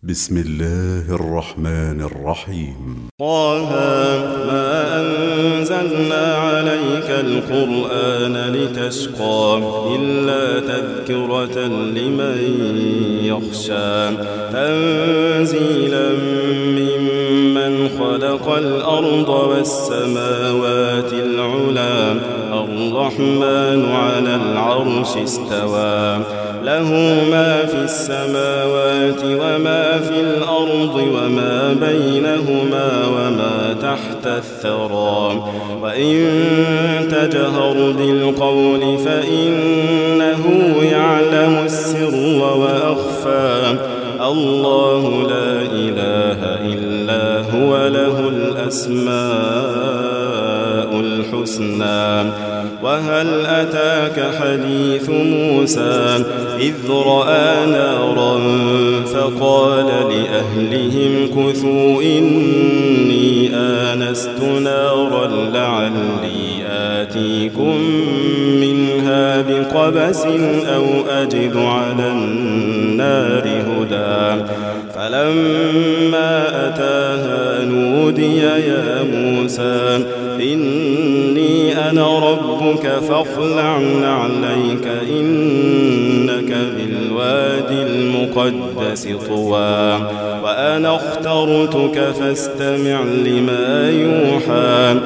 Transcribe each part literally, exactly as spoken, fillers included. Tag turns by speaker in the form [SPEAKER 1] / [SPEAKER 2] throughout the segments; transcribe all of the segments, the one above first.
[SPEAKER 1] بسم الله الرحمن الرحيم.
[SPEAKER 2] طه ما أنزلنا عليك القرآن لتشقى إلا تذكرة لمن يخشى تنزيلا ممن خلق الأرض والسماوات العلى الرحمن على العرش استوى له ما في السماوات وما في الأرض وما بينهما وما تحت الثرى وإن تجهر بالقول فإنه يعلم السر وأخفى الله لا إله إلا هو له الأسماء الحسنى. وهل أتاك حديث موسى إذ رأى نارا فقال لأهلهم كثوا إني آنست نارا لعلي آتيكم منها بقبس أو أجد على النار هدى فلما أتاها نودي يا موسى إني أنا ربك فاخلع نعليك إنك بالوادي المقدس طوى وأنا اخترتك فاستمع لما يوحى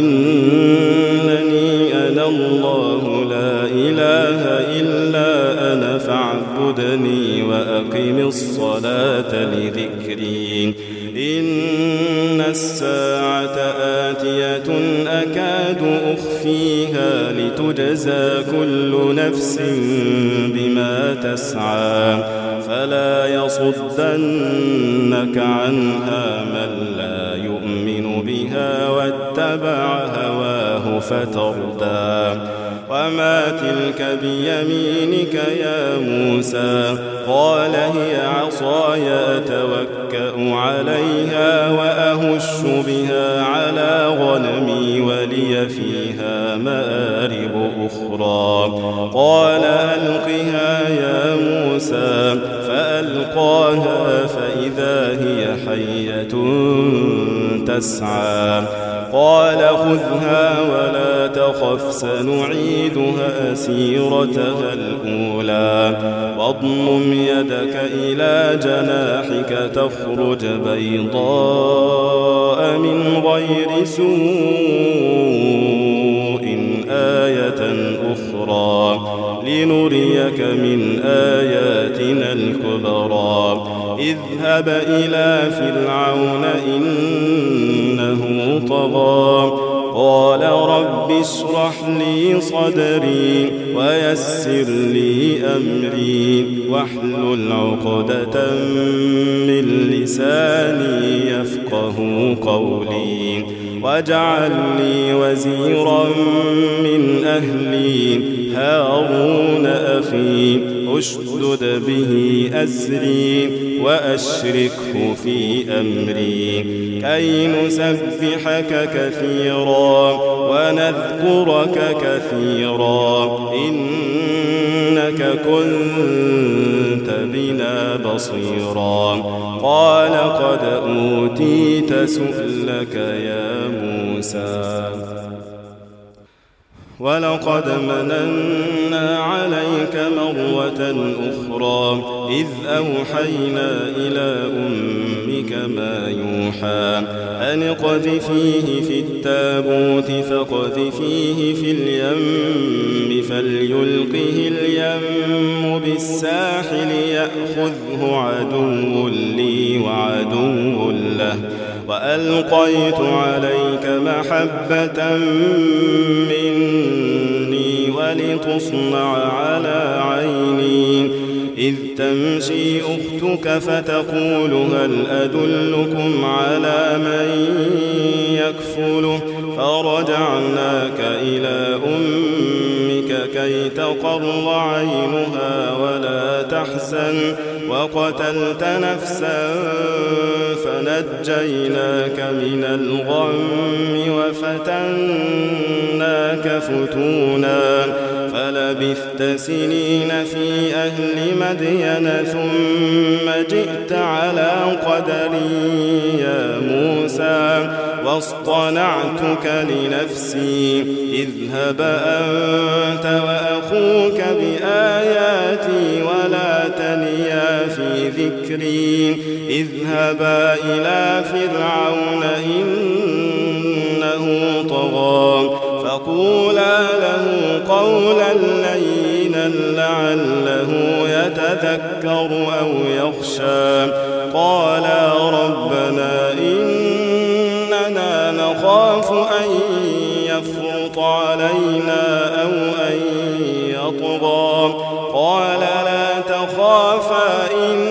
[SPEAKER 2] إنني أنا الله لا إله إلا أنا فاعبدني وأقم الصلاة لذكري إن الساعة آتية أكاد أخفيها لتجزى كل نفس بما تسعى فلا يصدنك عنها من لا يؤمن بها واتبع هواه فتردى. وما تلك بيمينك يا موسى قال هي عصاي أتوكأ عليها وأهش بها على غنمي ولي فيها مآرب أخرى قال ألقها يا موسى فألقاها فإذا هي حية تسعى قال خذها ولا تخف سنعيدها سيرتها الأولى واضمم يدك إلى جناحك تخرج بيضاء من غير سوء آية أخرى لنريك من آياتنا الكبرى اذهب إلى فرعون إنه طغى قال رب اشرح لي صدري ويسر لي أمري واحلل عقدة من لساني يفقه قولي واجعل لي وزيرا من أهلي هارون أخي أشدد به أزري وأشركه في أمري كي نسبحك كثيرا ونذكرك كثيرا إنك كنت بنا بصيرا قال قد أوتيت سؤلك يا موسى ولقد مننا عليك مرة أخرى إذ أوحينا إلى أمك ما يوحى أن اقذفيه في التابوت فاقذفيه في اليم فليلقه اليم بالساحل يأخذه عدو لي وعدو له وألقيت عليك محبة مني ولتصنع على عيني إذ تمشي أختك فتقول هل أدلكم على من يكفله فرجعناك إلى أمك كي تقر عينها ولا تحزن وقتلت نفسا فنجيناك من الغم وفتناك فتونا فلا فلبثت سنين في أهل مدين ثم جئت على قدري يا موسى واصطنعتك لنفسي اذهب أنت وأخوك بآياتي ولا تنيا في ذكري اذهبا إلى فرعون إنه طغى فقولا له قولا لينا لعله يتذكر أو يخشى قالا ربنا إننا نخاف أن يفرط علينا أو أن يطغى قال لا تخافا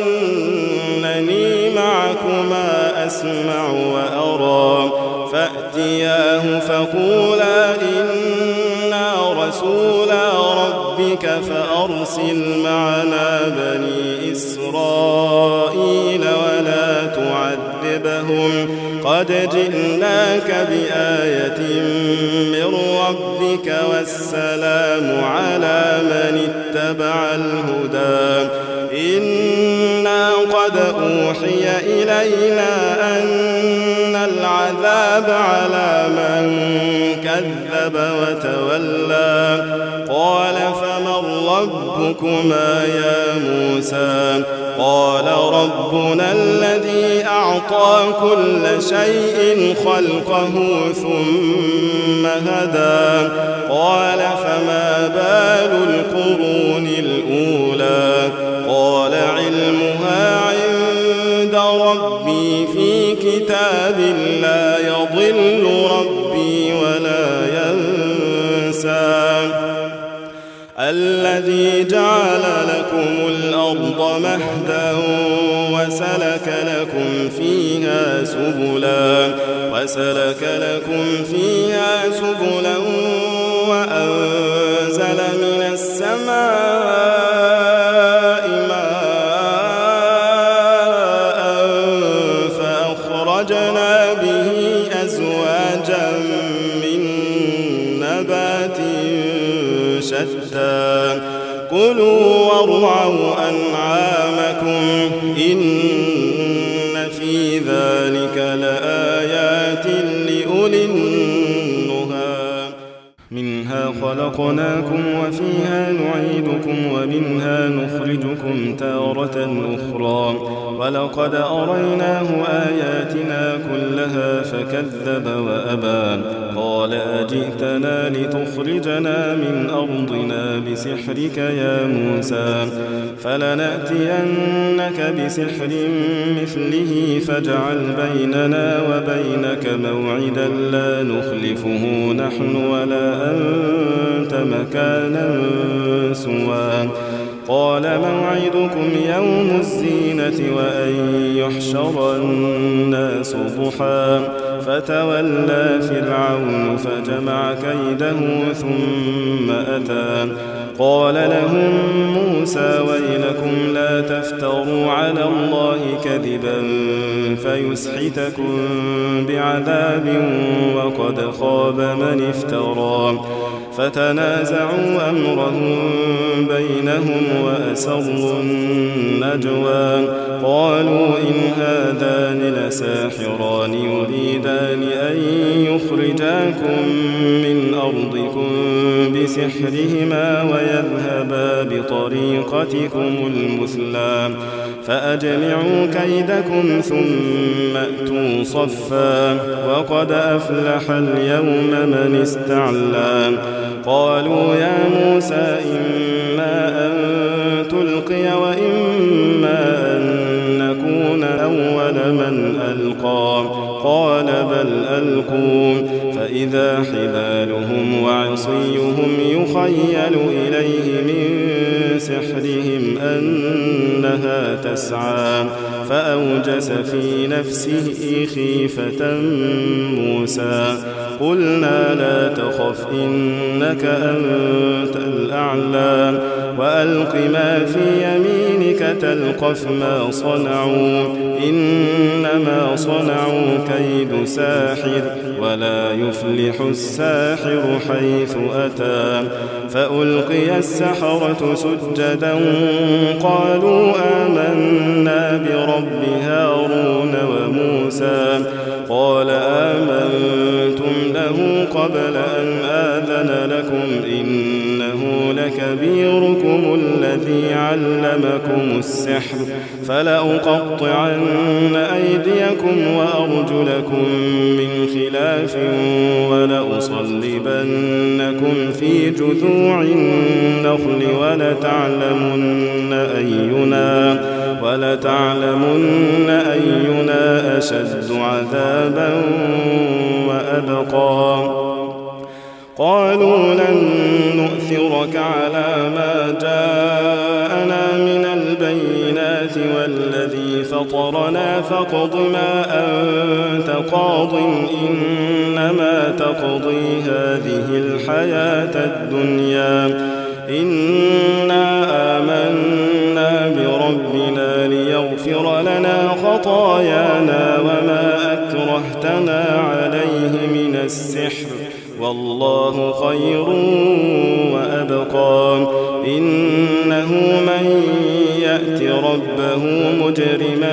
[SPEAKER 2] إنني معكما أسمع وأرى فأتياه فقولا إنا رسولا ربك فأرسل معنا بني إسرائيل ولا تعذبهم قد جئناك بآية من ربك والسلام على من اتبع الهدى إنا قد أوحي إلينا أن العذاب على من كذب وتولى قال فمن ربكما يا موسى قال ربنا الذي أعطى كل شيء خلقه ثم هدى قال فما بال القرون الأولى قال علمها عند ربي في كتاب لا يضل ربي ولا ينسى الذي جعل لكم الأرض مهدا وسلك لكم فيها سبلا وسلك لكم فيها سبلا وأنزل من السماء ماء فأخرجنا به أزواجا من نبات شتى كلوا وارعوا أنعامكم إن في ذلك لآيات لأولي النهى منها خلقناكم وفيها نعيدكم ومنها نخرجكم تارة أخرى ولقد أريناه آياتنا كلها فكذب وأبى قال أجئتنا لتخرجنا من أرضنا بسحرك يا موسى فلنأتينك بسحر مثله فاجعل بيننا وبينك موعدا لا نخلفه نحن ولا أنت مكانا سوى قال موعدكم يوم الزينة وأن يحشر الناس ضحى فتولى فرعون فجمع كيده ثم أتى قال لهم موسى ويلكم لا تفتروا على الله كذبا فيسحتكم بعذاب وقد خاب من افترى فتنازعوا أمرهم بينهم وأسروا النجوى قالوا إن هذان لساحران يريدان أن يخرجاكم من أرضكم بسحرهما ويذهبا بطريقتكم المثلى فأجمعوا كيدكم ثم أتوا صفا وقد أفلح اليوم من استعلى قالوا يا موسى إما أن تلقي وإما أن نكون أول من ألقى قال بل ألقوا فإذا حبالهم وعصيهم يخيل إليه من سحرهم أنها تسعى فأوجس في نفسه خيفة موسى قلنا لا تخف إنك أنت الأعلى وألق ما في يمينك تلقف ما صنعوا إنما وصنعوا كيد ساحر ولا يفلح الساحر حيث أتى فألقي السحرة سجدا قالوا آمنا برب هارون وموسى قال آمنتم له قبل أن آذن لكم إنه لكبيركم الذي علمكم السحر فلأقطعن أيديكم وأرجلكم من خلاف ولأصلبنكم في جذوع النخل ولتعلمن أينا ولتعلمن أينا أشد عذابا وأبقى قالوا لن نؤثرك على ما جاءنا من البينات والذي فطرنا فاقض ما أنت قاض إنما تقضي هذه الحياة الدنيا إنا آمنا بربنا ليغفر لنا خطايانا وما أكرهتنا عليه من السحر والله خير وأبقى إنه من يأت ربه مجرما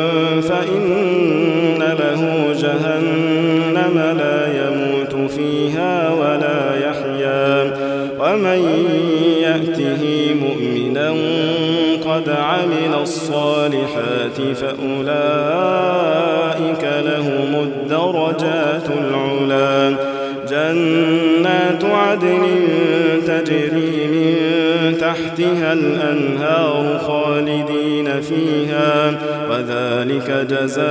[SPEAKER 2] فإن له جهنم لا يموت فيها ولا يحيا ومن يأته مؤمنا قد عمل الصالحات فأولئك لهم الدرجات العلى جنات عدن تجري من تحتها الأنهار خالدين فيها وذلك جزاء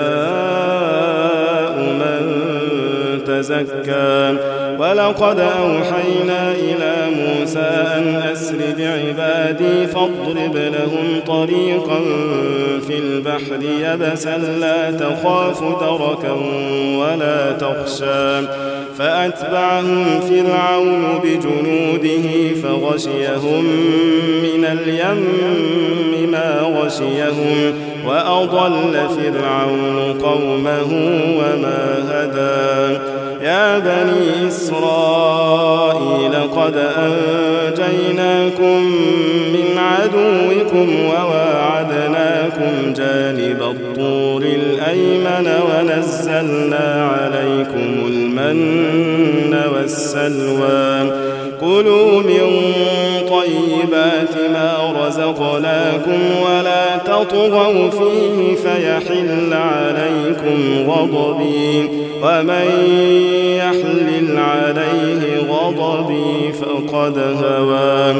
[SPEAKER 2] من تزكى ولقد أوحينا إلى موسى أن أسر بعبادي فاضرب لهم طريقا في البحر يبسا لا تخاف دركا ولا تخشى فأتبعهم فرعون بجنوده فغشيهم من اليم ما غشيهم وأضل فرعون قومه وما هدى يا بني إسرائيل قد أنجيناكم من عدوكم وواعدناكم جانب الطور الأيمن ونزلنا عليكم المن والسلوى كلوا من طيبات ما رزقناكم ولا تطغوا فيه فيحل عليكم غضبي ومن يحلل عليه غضبي فقد هوى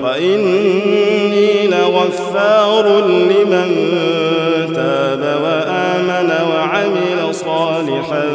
[SPEAKER 2] وإني لغفار لمن تاب وآمن وعمل صالحا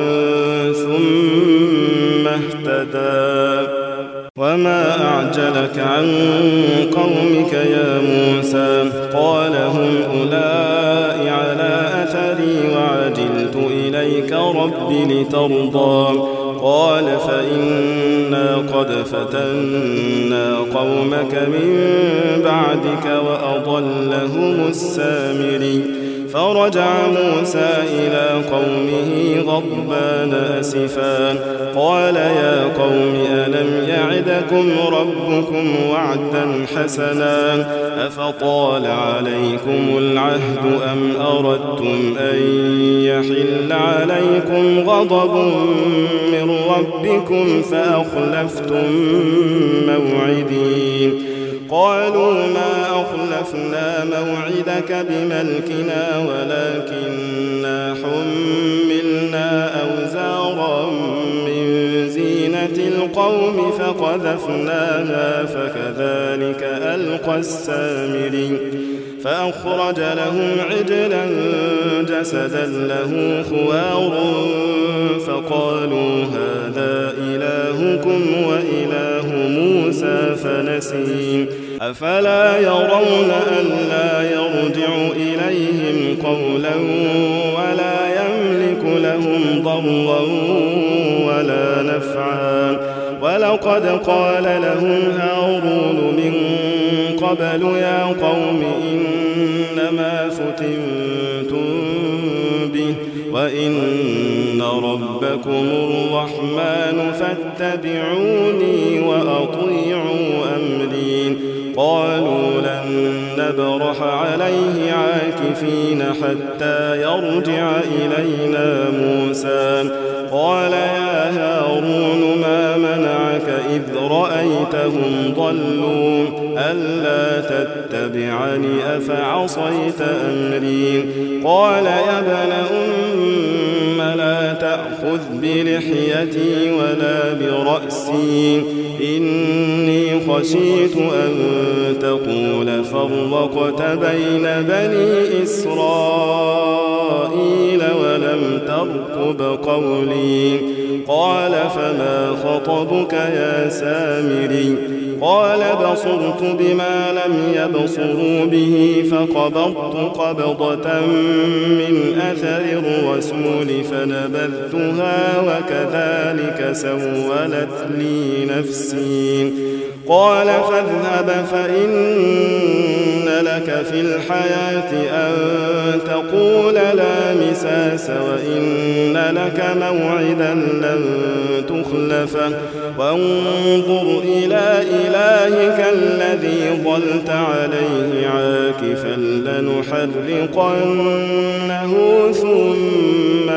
[SPEAKER 2] ثم اهتدى وما أعجلك عن قومك يا موسى قال هم أولئك على أثري وعجلت إليك رب لترضى قال فإنا قد فتنا قومك من بعدك وأضلهم السامري فرجع موسى إلى قومه غضبان أسفا قال يا قوم ألم يعدكم ربكم وعدا حسنا أفطال عليكم العهد أم أردتم أن يحل عليكم غضب من ربكم فأخلفتم موعدي قالوا ما أخلفنا موعدك بملكنا ولكننا حملنا أوزارا من زينة القوم فقذفناها فكذلك ألقى السامري فأخرج لهم عجلا جسدا له خوار فقالوا هذا إلهكم وإله موسى فنسي أفلا يرون ألا يرجع إليهم قولا ولا يملك لهم ضرا ولا نفعا ولقد قال لهم هارون من قبل يا قوم إنما فتنتم به وإن ربكم الرحمن فاتبعوني وأطيعوا أمري. قالوا لن نبرح عليه عاكفين حتى يرجع إلينا موسى. قال يا هارون ما منعك إذ رأيتهم ضلوا ألا تتبعني أفعصيت أمري. قال يا ابن أم لا تأخذ بلحيتي ولا برأسي إني خشيت أن تقول فرقت بين بني إسرائيل ولم ترقب قولي. قال فما خطبك يا سامري؟ قال بصرت بما لم يبصروا به فقبضت قبضة من أثر الرسول فنبذتها وكذلك سولت لي نفسي. قال فاذهب فإن لك في الحياة أن تقول لا مساس وإن لك موعدا لن تخلفه وانظر إلى إلهك الذي ظلت عليه عاكفا لنحرقنه ثم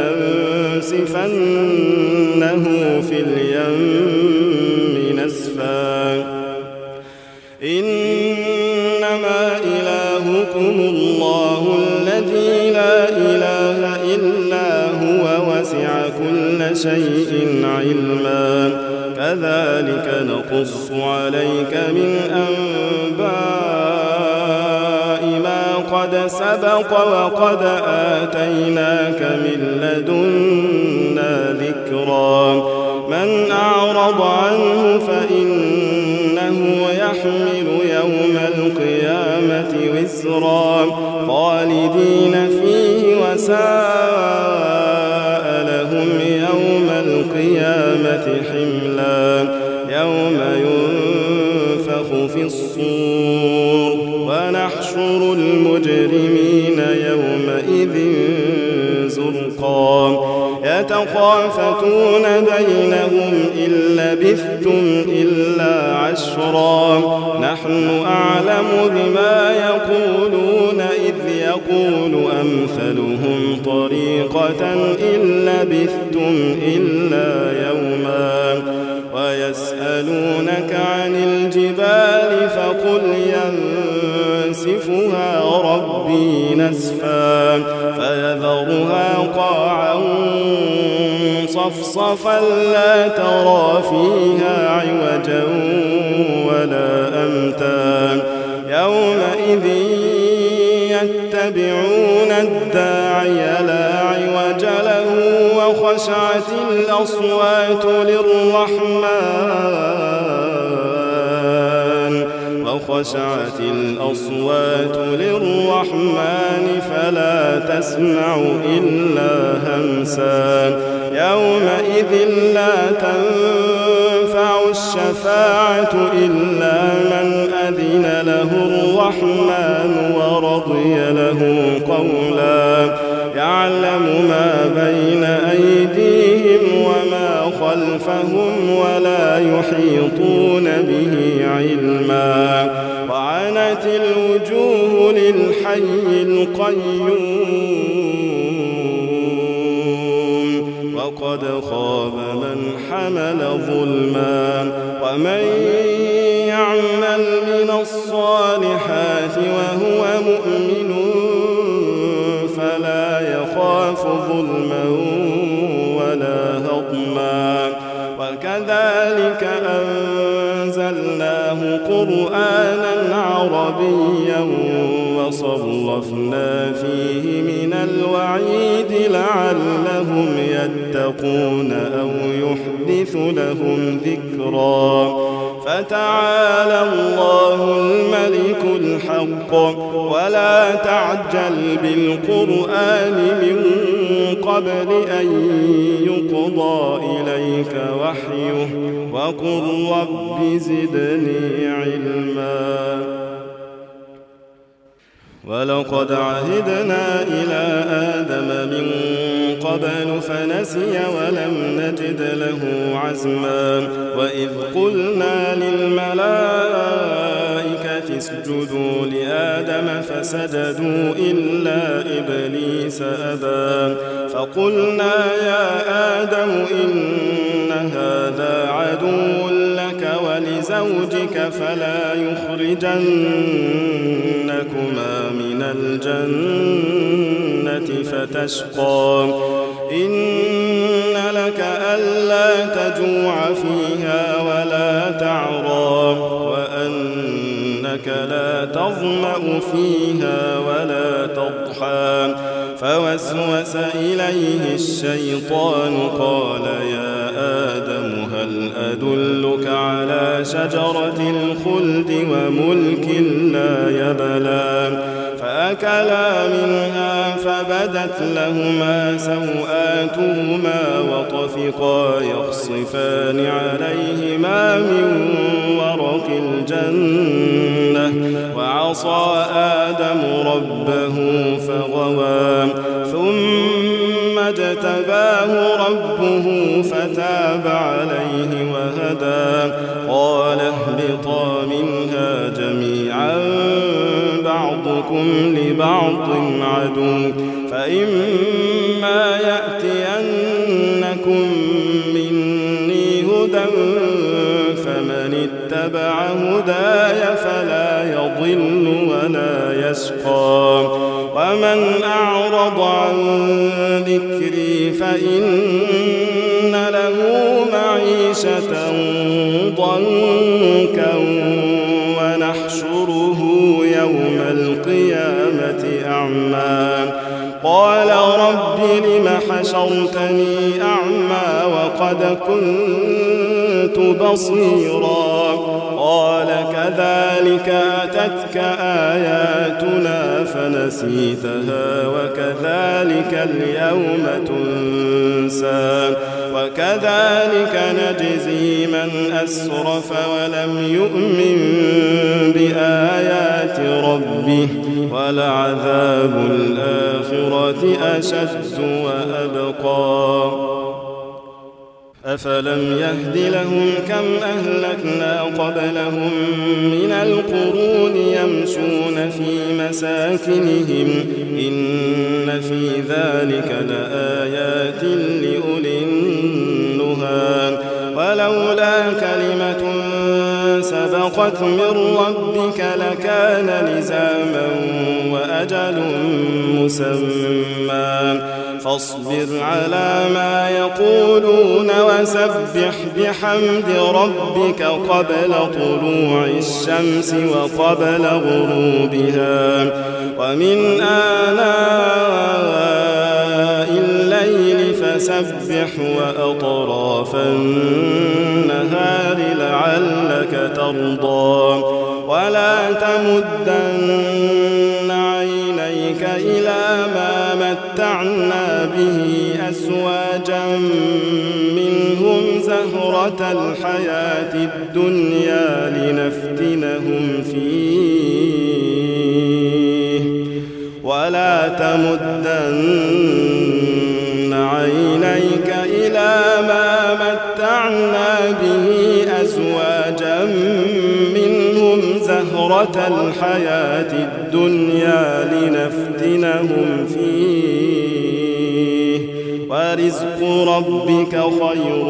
[SPEAKER 2] لننسفنه في اليم نسفا. إنما إلهكم الله الذي لا إله إلا هو وسع كل شيء علما. كذلك نقص عليك من أنباء ما قد سبق وقد آتيناك من لدنا ذكرا. من أعرض عنه فإنه يحمل يوم القيامة وزرا خالدين فيه وساء لهم يوم القيامة حملا. يوم ينفخ في الصور ونحشر المجرمين يومئذ زرقا. يتخافتون بينهم إن لبثتم إلا عشرا نحن أعلم بما يقولون إذ يقول أمثلهم طريقة إن لبثتم إلا يوما. ويسألونك عن الجبال فقل ينسفها ربي نسفا فيذرها قاعا صفصفا لا ترى فيها عوجا ولا أمتا. يومئذ يتبعون الداعي لا عوج له وخشعت الأصوات للرحمن وخشعت الأصوات للرحمن فلا تسمع إلا همسا. يومئذ لا تنفع الشفاعة إلا من أذن له الرحمن ورضي له قولا. يعلم ما بين أيديهم وما خلفهم ولا يحيطون به علما. وعنت الوجوه للحي القيوم وقد خاب من حمل ظلما. ومن يعمل من الصالحات وهو مؤمن فلا يخاف ظلما ولا هضما. وكذلك أنزلناه قرآنا عربيا وصرفنا فيه من الوعيد لعلهم يتقون أو يحدث لهم ذكرا. فتعالى الله الملك الحق ولا تعجل بالقرآن من قبل أن يقضى إليك وحيه وقل رب زدني علما. ولقد عهدنا إلى آدم من قبل فنسي ولم نجد له عزما وإذ قلنا للملائكة اسجدوا لآدم فسجدوا إلا إبليس أبى فقلنا يا آدم إن هذا عدو لك ولزوجك فلا يخرجنكما من الجنة فتشقى إن لك ألا تجوع فيها ولا تعرى وأنك لا تظمأ فيها ولا تضحى فوسوس إليه الشيطان قال يا آدم هل أدلك على شجرة الخلد وملك لا يبلى فأكلا منها فبدت لهما سوآتهما وطفقا يخصفان عليهما من ورق الجنة وعصى آدم ربه فغوى ثم اجتباه ربه فتاب عليه وهدى قال اهبطا منها جميعا بعضكم لبعض عدو فإما يأتينكم مني هدى فمن اتبع هداي فلا يضل ولا يشقى ومن أعرض عن ذكري فإن له معيشة ضنكا ونحشره يوم القيامة أعمى قال رب لم حشرتني أعمى وقد كنت بصيرا قال كذلك أتتك آياتنا فنسيتها وكذلك اليوم تنسى وكذلك نجزي من أسرف ولم يؤمن بآيات ربه ولعذاب الآخرة أشد وأبقى أفلم يهد لهم كم أهلكنا قبلهم من القرون يمشون في مساكنهم إن في ذلك لآيات لأولي النهى ولولا كلمة سبقت من ربك لكان لزاما وأجل مسمى فاصبر على ما يقولون وسبح بحمد ربك قبل طلوع الشمس وقبل غروبها ومن آناء الليل فسبح وأطراف النهار لعلك ترضى ولا تمدن عينيك إلى ما متعنا به أزواجا منهم زهرة الحياة الدنيا لنفتنهم فيه ولا تمدن عينيك إلى ما متعنا به أزواجا منهم زهرة الحياة الدنيا لنفتنهم فيه ورزق ربك خير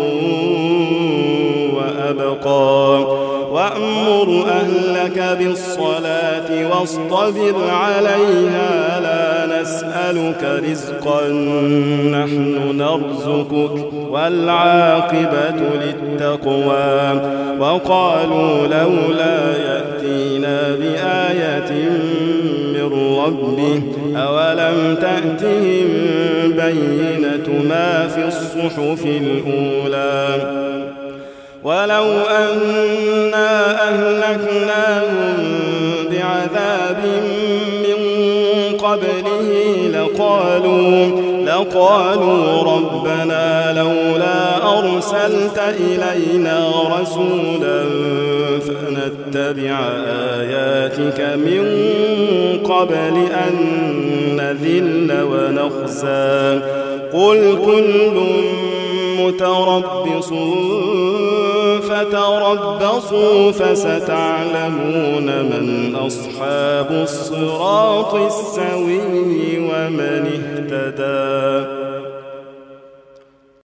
[SPEAKER 2] وأبقى وأمر أهلك بالصلاة واصطبر عليها لا نسألك رزقا نحن نرزقك والعاقبة للتقوى وقالوا لولا يأتينا بآية من ربه أولم تأتهم بينة ما في الصحف الأولى ولو أنا أهلكناهم بعذاب من قبله لقالوا لقالوا ربنا لولا أرسلت إلينا رسولا فنتبع آياتك من قبل أن نذل ونخزى قل كل متربص فتربصوا فستعلمون من أصحاب الصراط السوي ومن اهتدى